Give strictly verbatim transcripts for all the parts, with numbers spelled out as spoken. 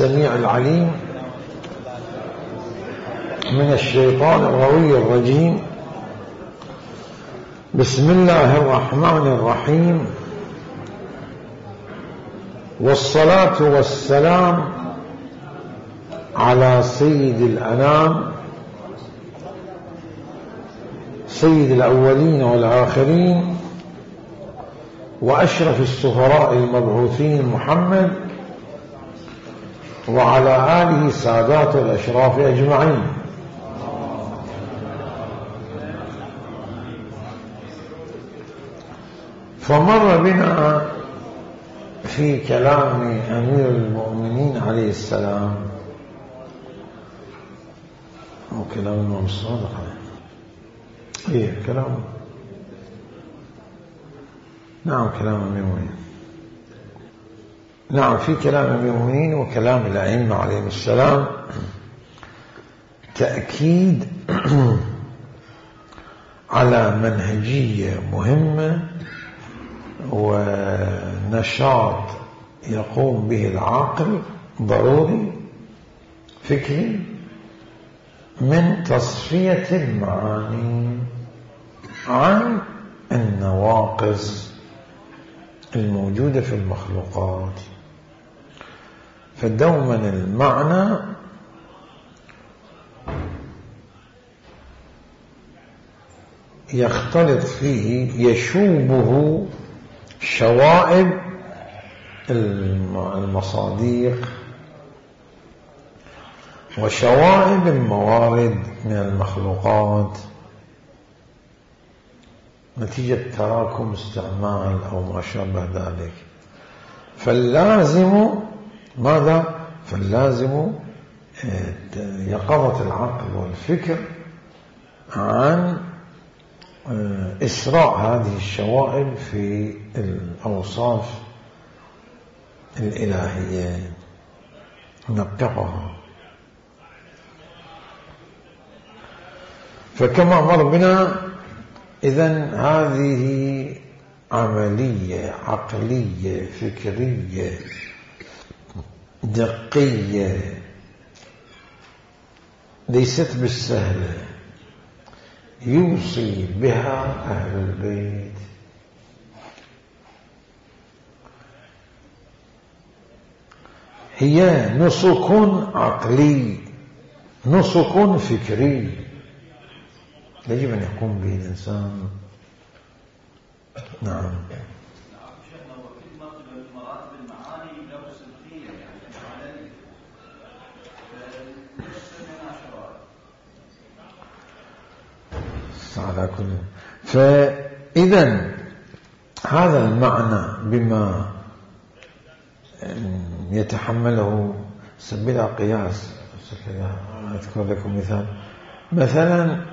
السميع العليم من الشيطان الغوي الرجيم. بسم الله الرحمن الرحيم، والصلاة والسلام على سيد الأنام سيد الأولين والآخرين وأشرف السفراء المبعوثين محمد وعلى آله سادات الأشراف أجمعين. فمر بنا في كلام أمير المؤمنين عليه السلام وكلام الإمام الصادق إيه كلام نعم كلام أمير المؤمنين نعم في كلام أمير المؤمنين وكلام الأئمة عليهم السلام تأكيد على منهجية مهمة ونشاط يقوم به العقل ضروري فكري من تصفية المعاني عن النواقص الموجودة في المخلوقات. فدوما المعنى يختلط فيه يشوبه شوائب المصادق وشوائب الموارد من المخلوقات نتيجة تراكم استعمال أو ما شابه ذلك. فاللازم ماذا؟ فاللازم يقظة العقل والفكر عن إسراء هذه الشوائب في الأوصاف الإلهية، نقحها. فكما مر بنا إذن هذه عملية عقلية فكرية دقية ليست بالسهلة يوصي بها أهل البيت. هي نسك عقلي نسك فكري يجب أن يقوم به الإنسان. نعم على كل. فإذا هذا المعنى بما يتحمله سبيل قياس. أذكر لكم مثال، مثلا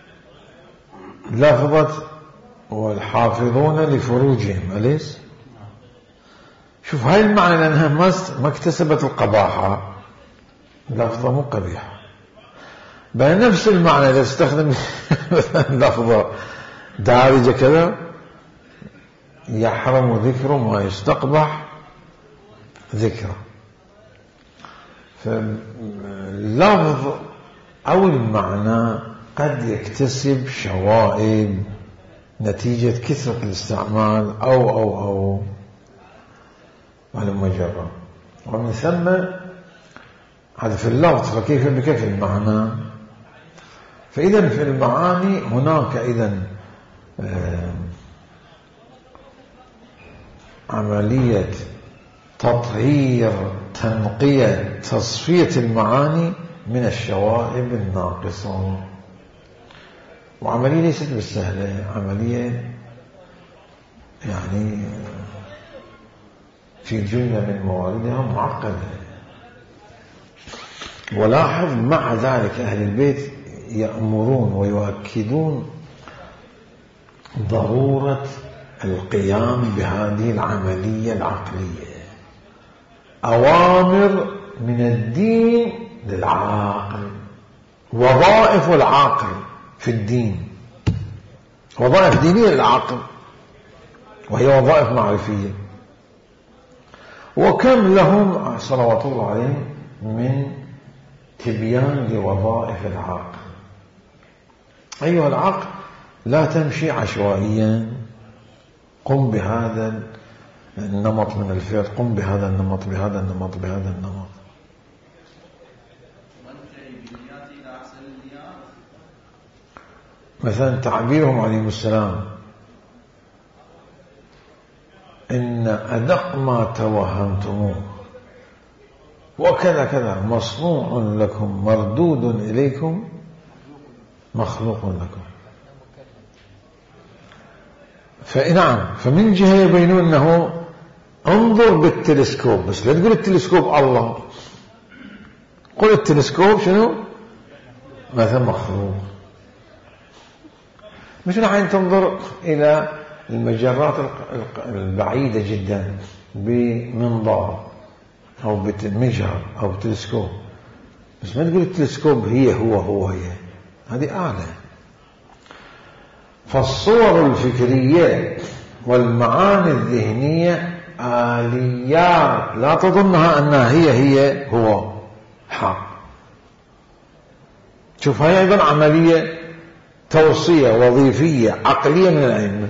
لفظة والحافظون لفروجهم أليس؟ شوف هاي المعنى لأنها ما اكتسبت القباحة، لفظة مو قبيحة. بنفس المعنى إذا استخدم مثلا لفظة دارجة كذا يحرم ذكر ما يستقبح ذكره. فاللفظ أو المعنى قد يكتسب شوائب نتيجة كثرة الاستعمال أو أو أو على مجرد. ومن ثم هذا في اللفظ، فكيف بكيف المعنى؟ فإذا في المعاني هناك إذن عملية تطهير تنقية تصفية المعاني من الشوائب الناقصة، وعملية ليست بالسهلة، عملية يعني في جملة من مواردها معقدة. ولاحظ مع ذلك أهل البيت يأمرون ويؤكدون ضرورة القيام بهذه العملية العقلية، أوامر من الدين للعاقل، وظائف العاقل في الدين، وظائف دينية للعاقل وهي وظائف معرفية. وكم لهم صلوات الله عليهم من تبيان لوظائف العقل. أيها العقل لا تمشي عشوائيا، قم بهذا النمط من الفعل، قم بهذا النمط بهذا النمط بهذا النمط. مثلا تعبيرهم عليهم السلام إن أدق ما توهمتموه وكذا كذا مصنوع لكم مردود إليكم مخلوق لكم. فنعم، فمن جهة يبينون أنه انظر بالتلسكوب، بس لا تقول التلسكوب الله، قل التلسكوب شنو؟ مثلا مخلوق. مثل حين تنظر إلى المجرات البعيدة جدا بمنظار أو بمجهر أو بتلسكوب، بس ما تقول التلسكوب هي هو هو هي، هذه أعلى. فالصور الفكرية والمعاني الذهنية آليات، لا تظنها أنها هي هي هو حق. شوف، هاي أيضا عملية توصية وظيفية عقلية من الأئمة.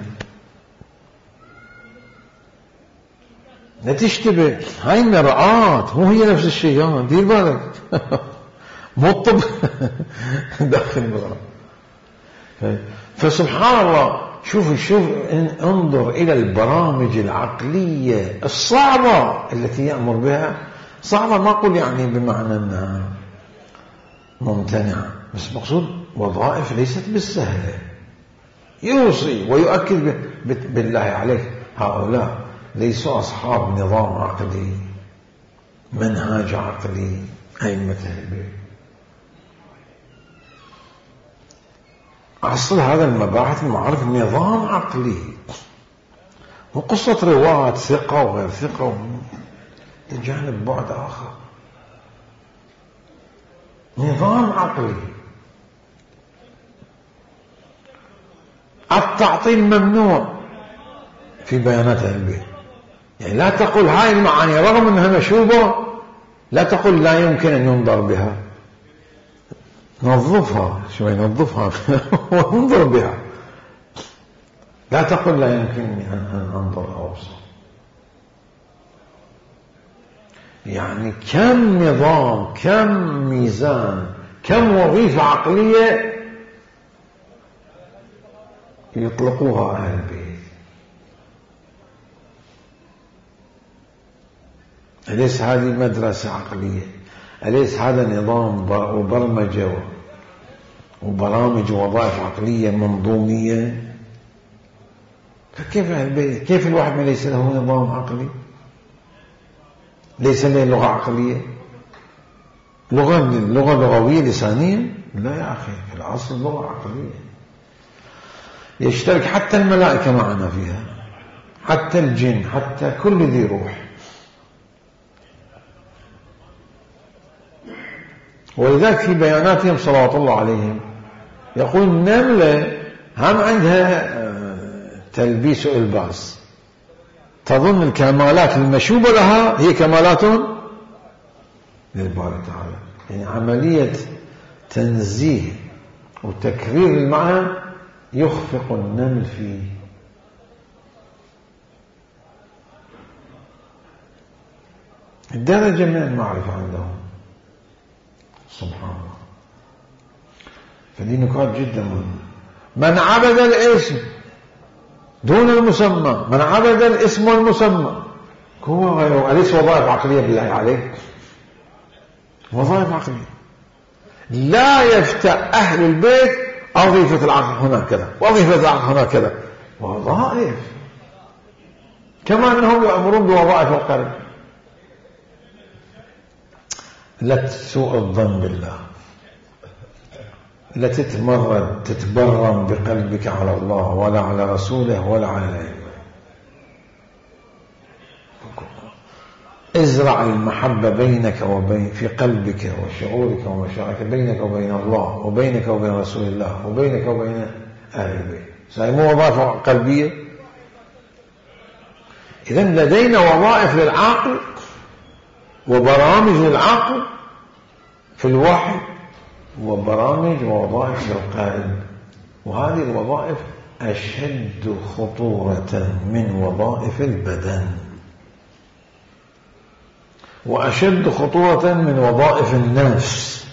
لا تشتبه، هاي مرآة، مو هي نفس الشيء، دير بالك. مو الطب داخل المرآة. فسبحان الله، شوف شوف انظر إلى البرامج العقلية الصعبة التي يأمر بها. صعبة ما أقول يعني بمعنى أنها ممتنعة، بس مقصود وظائف ليست بالسهلة. يوصي ويؤكد بالله عليك هؤلاء ليسوا أصحاب نظام عقلي، منهاج عقلي، أئمة البيت. أصل هذا المباحث المعارف نظام عقلي، وقصة رواة ثقة وغير ثقة تجانب بعد آخر. نظام عقلي. التعطيل ممنوع في بيانات البيت، يعني لا تقول هاي المعاني رغم أنها مشوبة، لا تقول لا يمكن أن ينظر بها، نظفها شوي، نظفها وانظر بها. لا تقل لا يمكنني أن أنظر أو أبصر. يعني كم نظام، كم ميزان، كم وظيفة عقلية يطلقوها أهل البيت. أليس هذه مدرسة عقلية؟ أليس هذا نظام وبرمجة وبرامج ووظائف عقلية منظومية؟ فكيف كيف الواحد ما ليس له نظام عقلي؟ ليس له لغة عقلية؟ لغة لغة لغوية لسانية؟ لا يا أخي، في الأصل لغة عقلية. يشترك حتى الملائكة معنا فيها، حتى الجن، حتى كل ذي روح. ولذلك في بياناتهم صلوات الله عليهم يقول النملة هم عندها تلبيس وإلباس، تظن الكمالات المشوبة لها هي كمالات للباري تعالى. يعني عملية تنزيه وتكرير المعنى يخفق النمل فيه. الدرجة من المعرفة عندهم سبحان الله. فدي نقاط جدا مهمة. من عبد الاسم دون المسمى، من عبد الاسم والمسمى هو غيره. أليس وظائف عقلية بالله عليك؟ وظائف عقلية. لا يفتح أهل البيت وظيفة العقل هنا كذا، وظيفة العقل هنا كذا، وظائف. كما أنهم يأمرون بوظائف القلب. لا تسوء الظن بالله، لا تتمرد تتبرم بقلبك على الله ولا على رسوله ولا على العلم. ازرع المحبة بينك وبين في قلبك وشعورك ومشاعرك، بينك وبين الله وبينك وبين رسول الله وبينك وبين أهل البيت. هذه مو وظائف قلبية؟ إذن لدينا وظائف للعقل وبرامج للعقل في الوحي وبرامج ووظائف للقائد، وهذه الوظائف أشد خطورة من وظائف البدن، وأشد خطورة من وظائف النفس.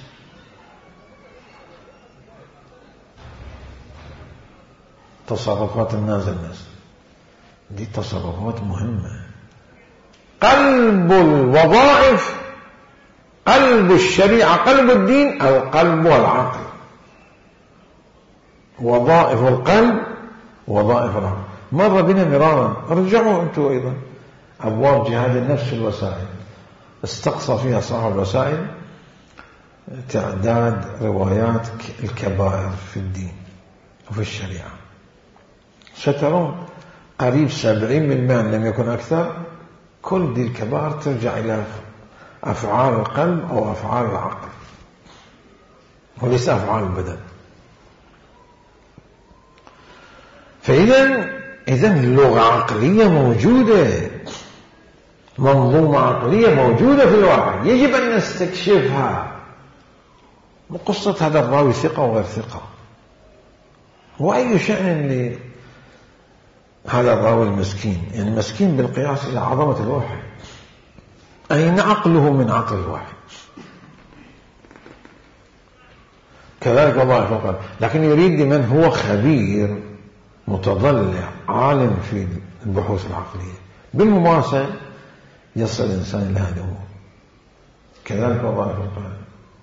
تصرفات الناس الناس دي تصرفات مهمة. قلب الوظائف، قلب الشريعة، قلب الدين القلب والعقل. وظائف القلب وظائف العقل. مر بنا مرارا، رجعوا أنتم أيضا أبواب جهاد النفس في الوسائل، استقصى فيها صاحب الوسائل تعداد روايات الكبائر في الدين وفي الشريعة، سترون قريب سبعين بالمئة لم يكن أكثر كل دي الكبائر ترجع إلى أفعال القلب أو أفعال العقل وليس أفعال البدن. فإذا إذن لغة عقلية موجودة، منظومة عقلية موجودة في الواقع، يجب أن نستكشفها. وقصة هذا الراوي ثقة وغير ثقة، وأي شأن لهذا الراوي المسكين، يعني مسكين بالقياس إلى عظمة الوحي. أين عقله من عقل الوحي؟ كذلك وظائف القلب. لكن يريد لمن هو خبير متضلع عالم في البحوث العقلية، بالممارسة يصل الإنسان إلى هذه الأمور. كذلك وظائف القلب.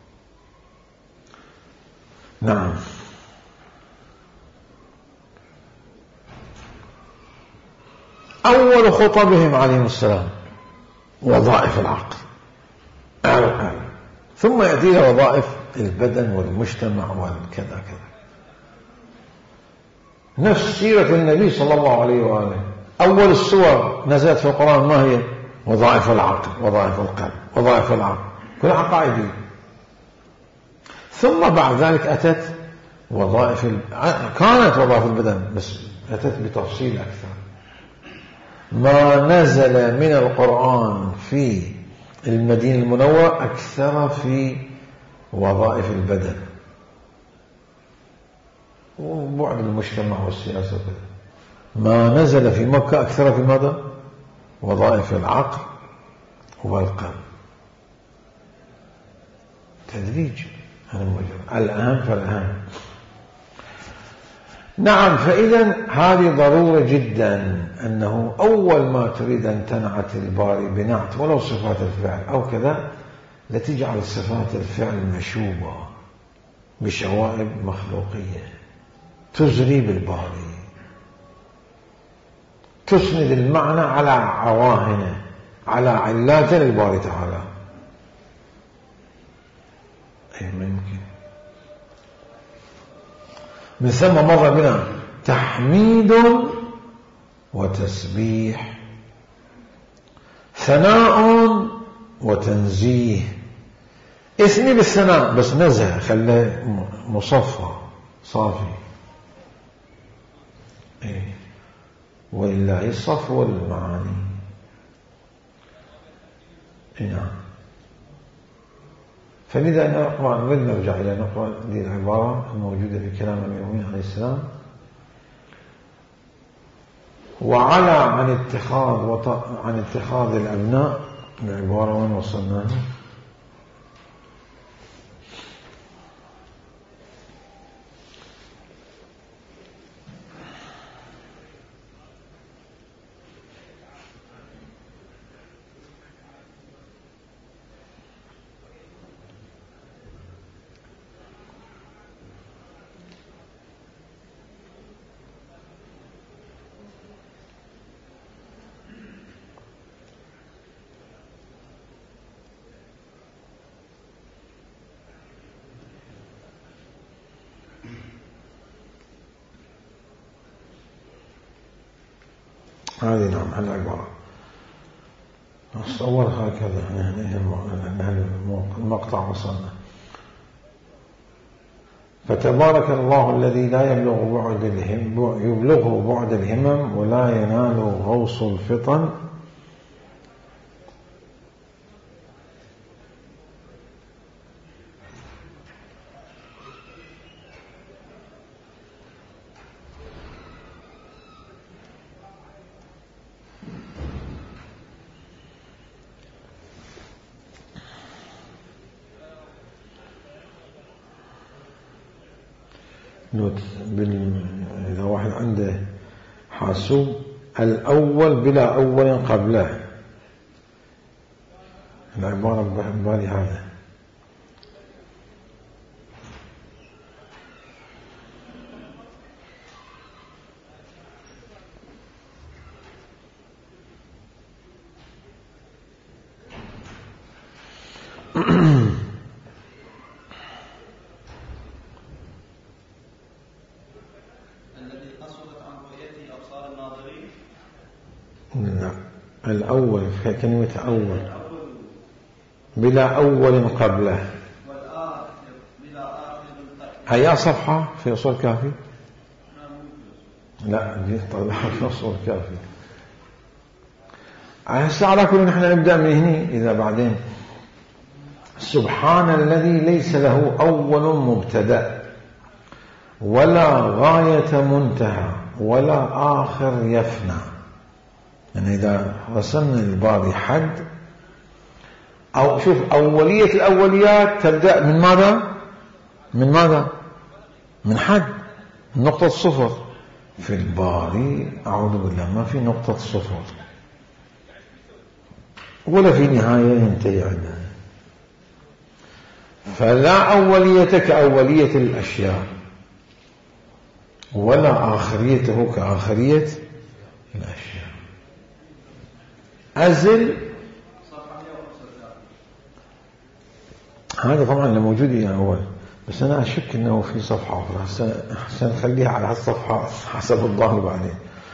نعم. أول خطبهم عليهم السلام وظائف العقل على القلب، ثم يأتي إلى وظائف البدن والمجتمع والكذا كذا. نفس سيرة النبي صلى الله عليه وآله، أول السور نزلت في القرآن ما هي؟ وظائف العقل، وظائف القلب، وظائف العقل، كل عقائدي. ثم بعد ذلك أتت وظائف ال... كانت وظائف البدن بس أتت بتفصيل أكثر. ما نزل من القرآن في المدينة المنورة أكثر في وظائف البدن وبعد المجتمع والسياسة وكذا. ما نزل في مكة أكثر في ماذا؟ وظائف العقل والقلب. تدريج الآن فالآن. نعم. فإذا هذه ضرورة جدا، أنه أول ما تريد أن تنعت الباري بنعت ولو صفات الفعل أو كذا، لتجعل صفات الفعل مشوبة بشوائب مخلوقية تزري بالباري، تسند المعنى على عواهنه، على علات للباري تعالى. أي ما يمكن. من ثم مر بنا تحميد وتسبيح، ثناء وتنزيه. اثني بالثناء بس نزه، خلاه مصفى صافي. إيه. ولله الصفو والمعاني. إيه نعم. فلذا نقرأ، نريد نرجع إلى نقرأ هذه العبارة الموجودة في كلام أمير المؤمنين عليه السلام: وعلى عن اتخاذ وط... عن اتخاذ الأبناء. العبارة وين وصلناها؟ هذه نعم هل عبارة أصور هكذا. يعني المقطع وصلنا: فتبارك الله الذي لا يبلغ بعد الهم يبلغه بعد الهمم ولا ينال غوص الفطن إذا واحد عنده حاسوب الأول بلا أول قبله، العبارة ببالي هذا. الأول في كلمة أول بلا أول قبله، هيا صفحة في أصول كافي؟ لا دي طلعها في أصول كافي. هسه على كل نحن نبدأ من هنا. إذا بعدين سبحان الذي ليس له أول مبتدأ ولا غاية منتهى ولا آخر يفنى. يعني إذا رسمنا الباقي حد أو شوف أولية الأوليات تبدأ من ماذا؟ من ماذا؟ من حد، نقطة صفر. في الباري أعوذ بالله ما في نقطة صفر ولا في نهاية ينتهي عندها. فلا أولية كأولية الأشياء ولا آخريته كآخرية الأشياء. أزل هذا طبعا اللي موجود يعني أول، بس أنا أشك أنه في صفحة أخرى، سنخليها على هالصفحة حسب الظاهر بعدين.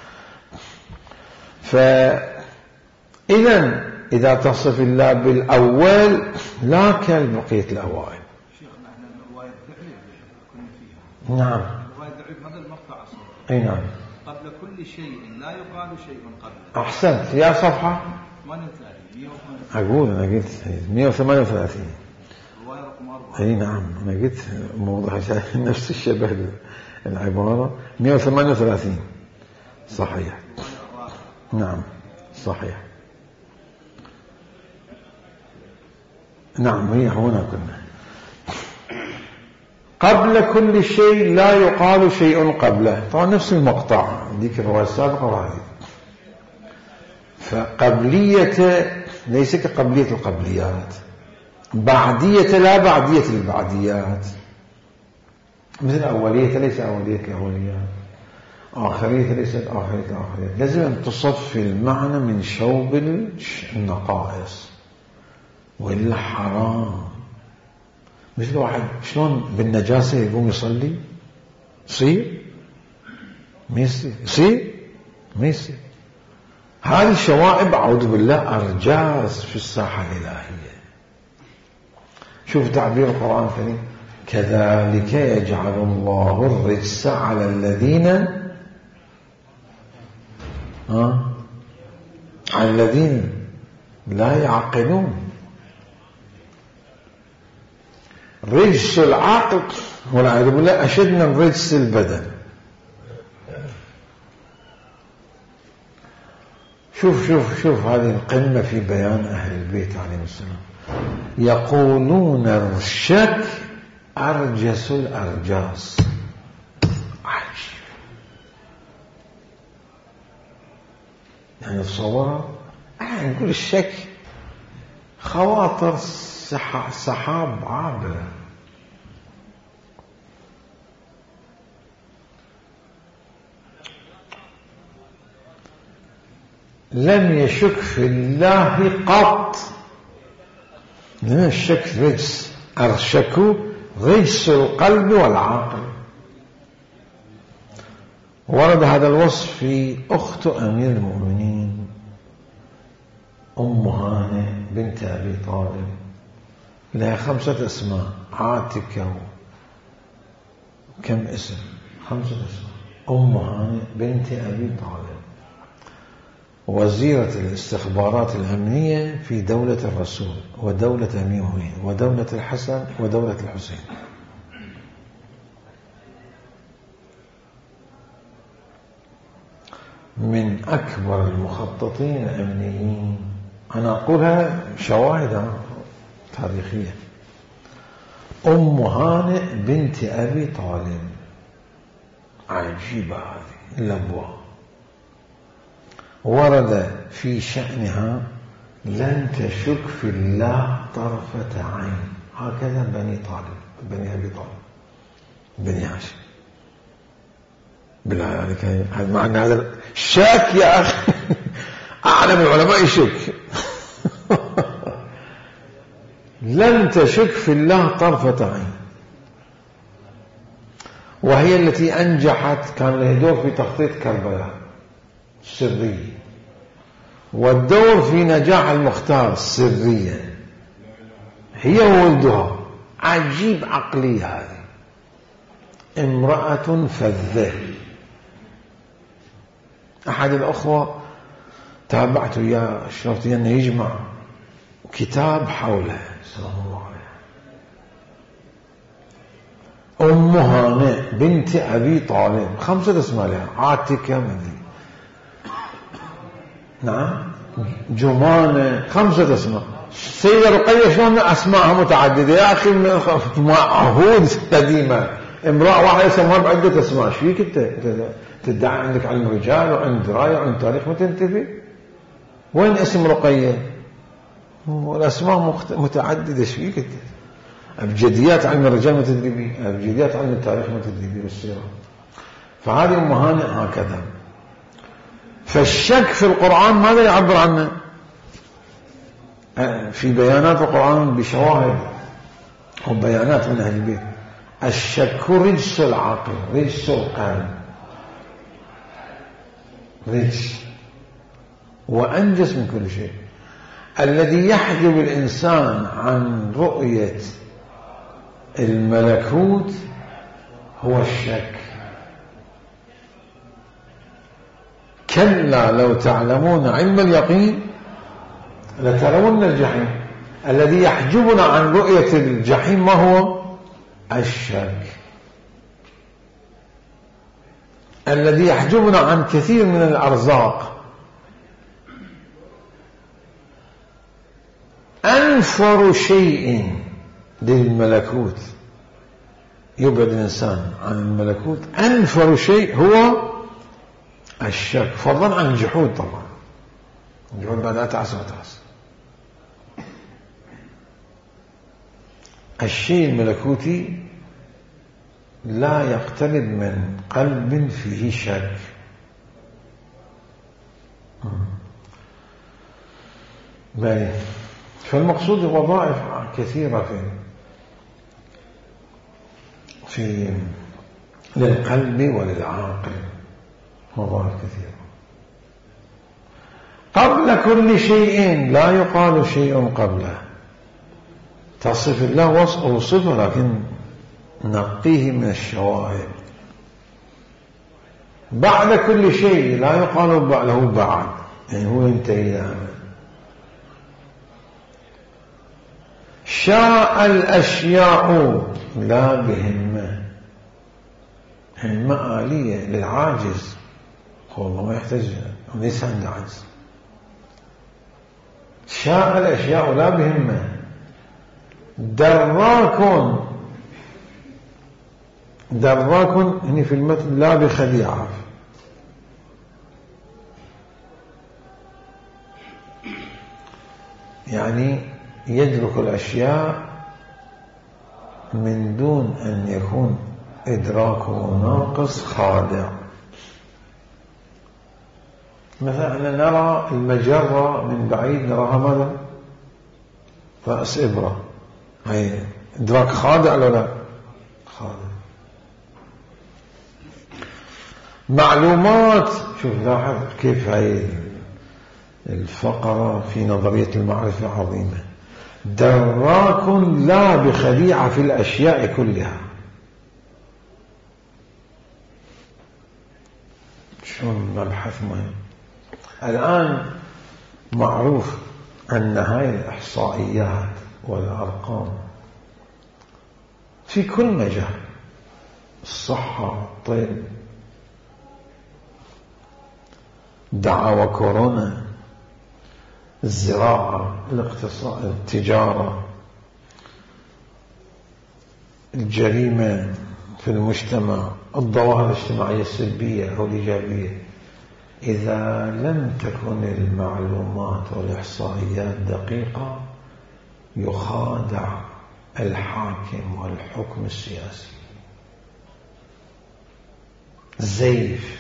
فإذا إذا تصف الله بالأول لا كالبقية الأوائل. شيخنا احنا الرواية الضعيف كنا فيها. نعم. الرواية الضعيف هذا المقطع أصلا. أي نعم. قبل كل شيء لا يقال شيء قبله. أحسنت. يا صفحة. ثمانية وثلاثين. أقول أنا قلت مئة وثمانية وثلاثين. الرواية رقم أربعة. أي نعم أنا قلت موضوع نفس الشبه العبارة مئة وثمانية وثلاثين صحيح. نعم صحيح. نعم هي هنا كنا. قبل كل شيء لا يقال شيء قبله، طبعا نفس المقطع ذيك الرواية السابقة وهذه. فقبلية ليس كقبلية القبليات، بعدية لا بعدية البعديات، مثل أولية ليس أولية الأوليات، آخرية ليست آخرية الآخريات. لازم أن تصفي المعنى من شوب النقائص وإلا حرام. مثل واحد شلون بالنجاسة يقوم يصلي يصير ما يصير يصير ما يصير. هذه الشوائب أعوذ بالله أرجاس في الساحة الإلهية. شوف تعبير القرآن الكريم كذلك يجعل الله الرجس على الذين ها على الذين لا يعقلون. رجس العقل والعياذ بالله أشد من رجس البدن. شوف شوف شوف هذه القمة في بيان أهل البيت عليهم السلام. يقولون الشك أرجس الأرجاس. عجيب. يعني تصورها نقول الشك خواطر سحاب عابرة. لم يشك في الله قط. لم الشك رجس، أرشكوا رجس القلب والعقل. ورد هذا الوصف في أخت أمير المؤمنين أم هانة بنت أبي طالب، لها خمسة اسماء، عاتكة كم اسم، خمسة اسماء. أم هانة بنت أبي طالب وزيرة الاستخبارات الأمنية في دولة الرسول ودولة أمير المؤمنين ودولة الحسن ودولة الحسين. من أكبر المخططين الأمنيين. أنا أقولها شواهد تاريخية. أم هانئ بنت أبي طالب عجيبة هذه الأبواب. ورد في شأنها لن تشك في الله طرفة عين. هكذا بني طالب بني أبي طالب بني هاشم. بالله عليك هذا معنى هذا الشك يا أخي. أعلم العلماء يشك. لن تشك في الله طرفة عين، وهي التي أنجحت. كان له دور في تخطيط كربلاء سرية، والدور في نجاح المختار سريا، هي وولدها. عجيب عقلية هذه. امرأة فذة. أحد الأخوة تابعته يا شرطي أنه يجمع كتاب حوله سلام الله عليه. أم هانئ بنت أبي طالب، خمسة اسماء لها، عاتكة مدي، نعم، جمانة، خمسة اسماء. السيدة رقية شلون أسماءها متعددة يا أخي؟ عهود قديمة امرأة واحدة اسمها بعدة اسماء. شو فيك أنت تدعي عندك علم رجال وعند دراية وعند تاريخ ما تنتفي؟ وين اسم رقية؟ والأسماء متعددة. شو فيك أنت؟ أبجديات علم الرجال ما تدري به، أبجديات علم التاريخ ما تدري به والسيرة. فهذه أم هانئ هكذا. فالشك في القرآن ماذا يعبر عنه؟ في بيانات القرآن بشواهد وبيانات من أهل البيت. الشك رجس العقل، رجس القلب، رجس، وأنجس من كل شيء. الذي يحجب الإنسان عن رؤية الملكوت هو الشك. كلا لو تعلمون علم اليقين لترون الجحيم. الذي يحجبنا عن رؤية الجحيم ما هو؟ الشك. الذي يحجبنا عن كثير من الأرزاق. أنفر شيء للملكوت يبعد الإنسان عن الملكوت، أنفر شيء هو الشك، فضلا عن الجحود. طبعا الجحود بعد أتعس وأتعس. الشيء الملكوتي لا يقترب من قلب فيه شك. باي. فالمقصود وظائف كثيرة في في للقلب وللعاقل، وظائف كثيرة. قبل كل شيء لا يقال شيء قبله. تصف الله وصفه لكن نقيه من الشوائب. بعد كل شيء لا يقال له بعد، يعني هو ينتهي. شاء الأشياء لا بهمة. همة آلية للعاجز، هو الله ما يحتاج، ليس عنده عجز. شاء الأشياء لا بهمة. دراك، دراك يعني في المتن لا بخديعة. يعني يدرك الأشياء من دون أن يكون إدراكه ناقص خادع. مثلا نرى المجرة من بعيد نراها ماذا؟ رأس إبرة. هي إدراك خادع ولا لا؟ خادع. معلومات، شوف لاحظ كيف هي الفقرة في نظرية المعرفة عظيمة. دراك لا بخديعة في الأشياء كلها. شو مبحث مهم. الآن معروف أن هاي الإحصائيات والأرقام في كل مجال، الصحة، الطب، دعاوى كورونا، الزراعة، الاقتصاد، التجارة، الجريمة في المجتمع الظواهر الاجتماعية السلبية أو الإيجابية، إذا لم تكن المعلومات والإحصائيات دقيقة يخادع الحاكم والحكم السياسي. زيف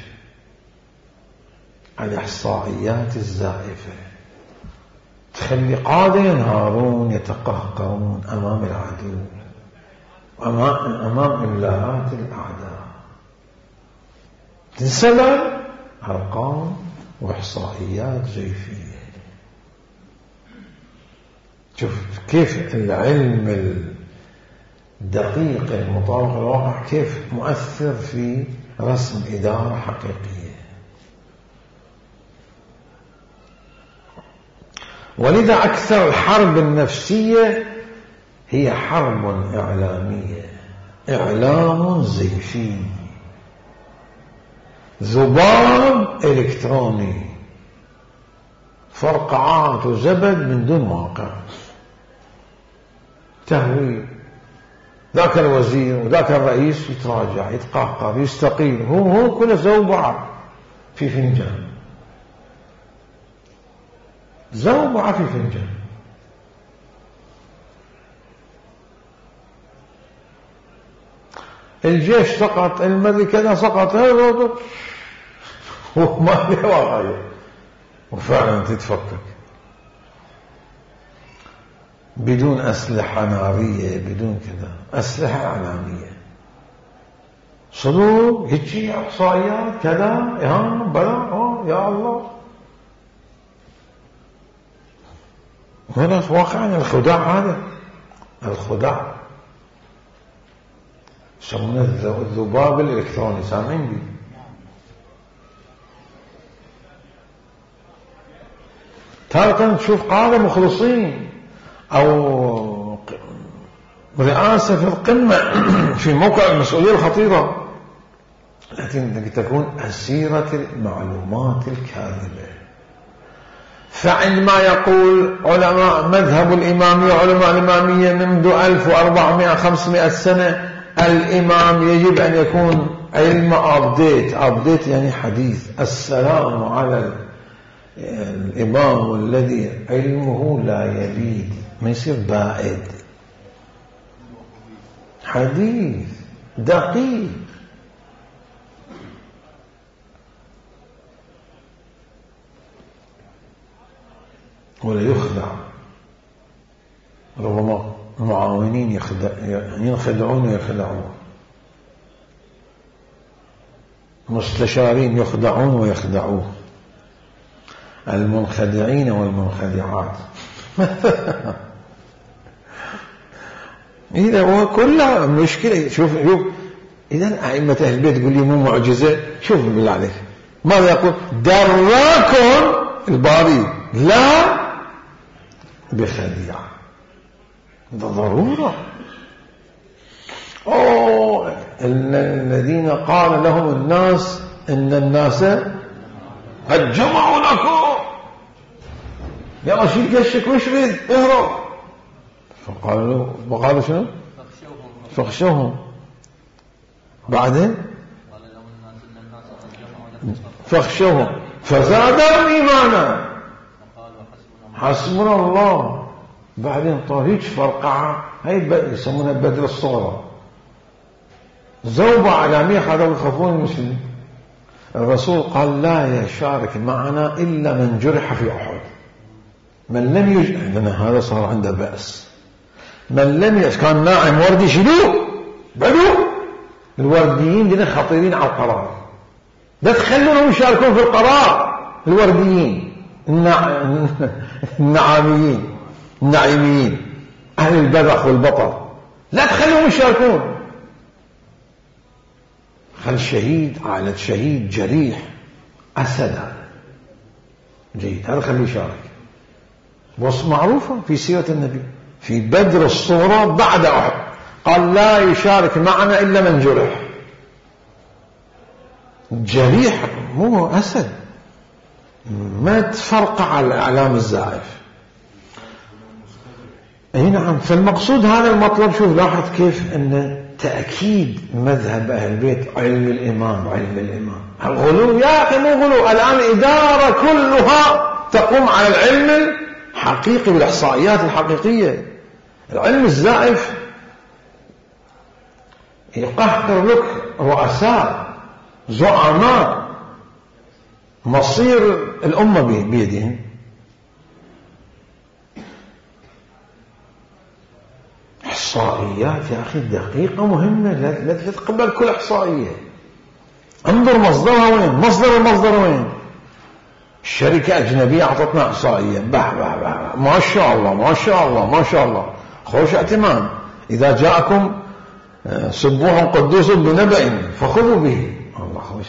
الإحصائيات الزائفة تخلي قادة ينهارون يتقهقرون أمام العدو، أمام إملاءات الأعداء، تنسلل أرقام وإحصائيات زيفية. شوف كيف العلم الدقيق المطابق للواقع كيف مؤثر في رسم إدارة حقيقية. ولذا أكثر الحرب النفسية هي حرب إعلامية، إعلام زيفي، ذباب إلكتروني، فرقعات وزبد من دون واقع، تهويل. ذاك الوزير وذاك الرئيس يتراجع يتقهقر يستقيل، هو هو كله زوبعة في فنجان، زوبعة في فنجان. الجيش سقط، الملك سقط، وما له واقعية، وفعلا تتفكك بدون أسلحة نارية، بدون كذا، أسلحة إعلامية، صدور هيجي إحصائيات كذا، يا بلا يا الله. هنا واقعا الخداع، هذا الخداع يسمونه الذباب الإلكتروني، سامعين بي؟ تارة تشوف قادة مخلصين أو رئاسة في القمة في موقع المسؤولية الخطيرة، لكن تكون أسيرة المعلومات الكاذبة. فعندما يقول علماء مذهب الإمامية علماء الإمامية منذ ألف وأربعمائة خمسمائة سنة الإمام يجب أن يكون علم أبديت، أبديت يعني حديث. السلام على الإمام الذي علمه لا يبيد، ما يصير بائد، حديث دقيق. ولا يخدع، ربما المعاونين يخدع ينخدعون ويخدعون، مستشارين يخدعون ويخدعون، المنخدعين والمنخدعات. إذا هو كلها مشكلة. شوف شوف إذا أئمة أهل البيت يقول لي مو معجزة، شوف بالله عليك ماذا يقول؟ دراكم الباري لا بخديعة، ده ضرورة. أوه الذين قال لهم الناس إن الناس قد جمعوا لكم، يلا شيل قشك واشرد اهرب. فقالوا وقالوا شنو؟ فاخشوهم. بعدين فاخشوهم فزادهم إيمانا حسبنا الله. بعدين طريق فرقعة، هاي يسمونها بدر الصغرى، زوبة علامية خذوا يخافون المسلمين. الرسول قال لا يشارك معنا إلا من جرح في أحد، من لم يجرح، لأن هذا صار عنده بأس. من لم يجرح كان ناعم وردي شلوه بدو، الورديين دين خطيرين على القرار، لا تخلونهم يشاركون في القرار. الورديين النعاميين النعيميين أهل البذخ والبطر لا تخلوهم يشاركون. خل شهيد عائلة شهيد جريح أسد جيد، هذا خليه يشارك. وصف معروفة في سيرة النبي في بدر الصغرى بعد أحد، قال لا يشارك معنا إلا من جرح. جريح مو أسد، ما تفرقع على الإعلام الزائف. اي نعم. فالمقصود هذا المطلب. شوف لاحظ كيف أن تأكيد مذهب أهل البيت علم الإمام علم الإمام. الغلو يا أخي مو غلو، الآن الإدارة كلها تقوم على العلم الحقيقي والإحصائيات الحقيقية. العلم الزائف يقهر لك رؤساء زعماء مصير الأمة بيدهم. إحصائيات يا أخي دقيقة مهمة، لا تتقبل كل إحصائية. انظر مصدرها وين، مصدر المصدر وين. الشركة أجنبية أعطتنا إحصائية بح بح بح ما شاء الله ما شاء الله ما شاء الله خوش اعتماد. إذا جاءكم سبوح قدوس بنبأ فخذوا به. الله خوش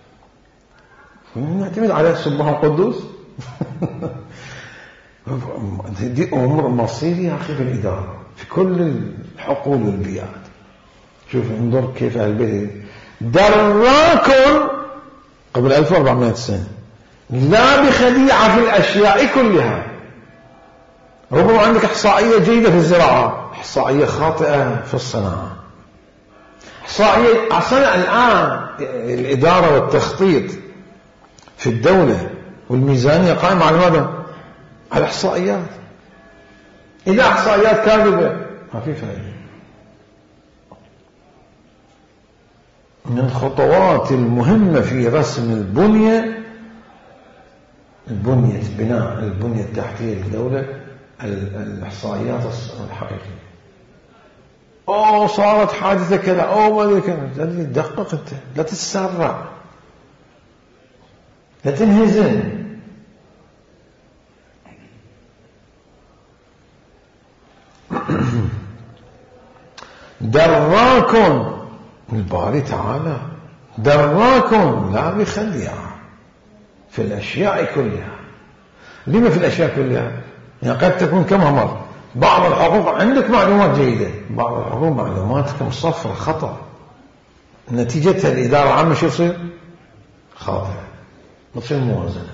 نعتمد على سبوح قدوس. دي أمور مصير يا أخي في الإدارة في كل الحقول والبيئات. شوف انظر كيف البيت دراكم قبل ألف وأربعمائة سنة لا بخديعة في الأشياء كلها. ربما عندك إحصائية جيدة في الزراعة، إحصائية خاطئة في الصناعة، إحصائية أصلا. الآن الإدارة والتخطيط في الدولة والميزانية قائمة على ماذا؟ على إحصائيات. إذا إحصائيات كاذبة ما في فائدة. من الخطوات المهمة في رسم البنية البنية بناء البنية التحتية للدولة الإحصائيات الحقيقية. أوه صارت حادثة كذا، أوه ما ذي كذا. دقق أنت، لا تتسرع، لا تنهزم. دراكم الباري تعالى دراكم لا بخديعة في الأشياء كلها. لما في الأشياء كلها؟ يعني قد تكون كما مر بعض الحقوق عندك معلومات جيدة، بعض الحقوق معلوماتك مصفرة خطأ، نتيجتها الإدارة العامة شو يصير؟ خاطئة، تصير موازنة.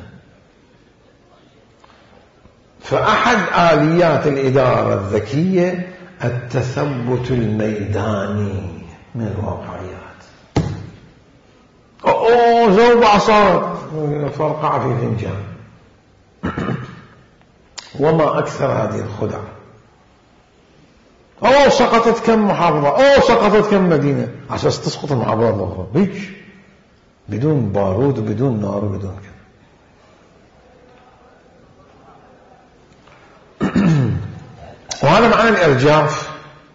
فأحد آليات الإدارة الذكية التثبت الميداني من الواقعيات. أوه زوبعة صارت فرقع في فنجان. وما أكثر هذه الخدع. أوه سقطت كم محافظة، أوه سقطت كم مدينة، عشان تسقط المحافظات الأخرى بيج بدون بارود وبدون نار وبدون كذا. وهذا معنى الإرجاف.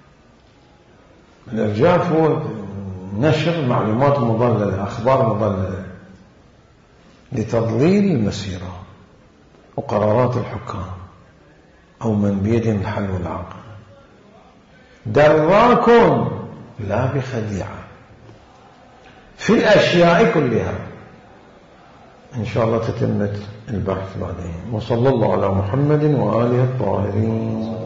الإرجاف هو نشر معلومات مضللة، أخبار مضللة لتضليل المسيرة وقرارات الحكام أو من بيدهم الحل والعقل. دراكم لا بخديعة في الأشياء كلها. إن شاء الله تتمت البحث بعدين. وصلى الله على محمد وآله الطاهرين.